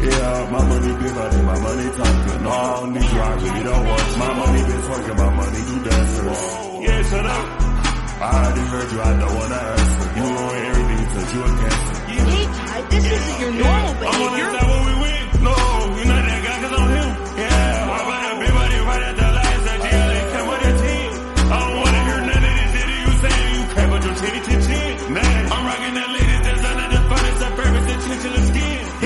Yeah, my money bigger than my money talking. No, I don't need you, I really don't want my money been twerking, my money do dancers. Yeah, shut up. I already heard you, I don't wanna answer. You ruin everything, cause you a cancer. Hey, Ty, this isn't your normal behavior.